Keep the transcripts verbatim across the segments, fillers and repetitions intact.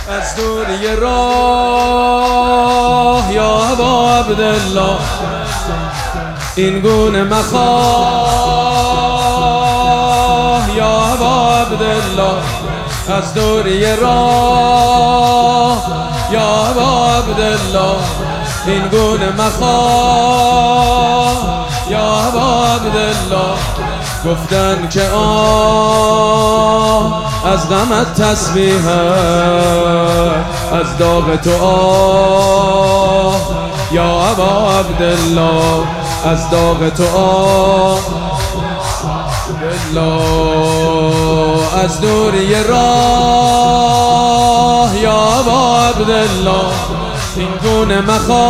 از دوری راه یا ابا عبدالله این گونه مخواه یا ابا عبدالله از دوری راه یا ابا عبدالله این گونه مخواه یا ابا عبدالله گفتن که آه از غمت تسبیح از داغ تو آه یا ابا عبدالله از داغ تو آه الله از دوری راه یا ابا عبدالله این گونه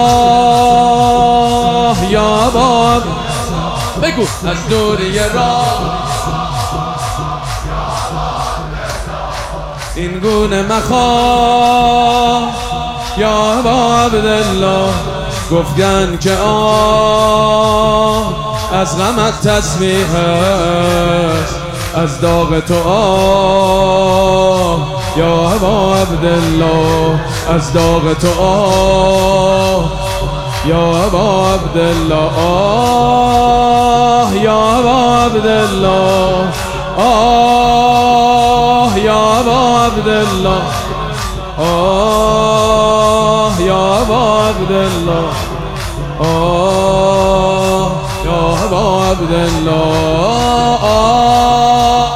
مخواه یا ابا بگو از دوری راه این گونه مخواه یا ابا عبدالله گفتن که آه از غمت تسبیح است از داغ تو آه یا ابا عبدالله از داغ تو آه یا ابا عبدالله آه یا ابا عبدالله آه یا ابا عبدالله آه یا ابا عبدالله آه یا ابا عبدالله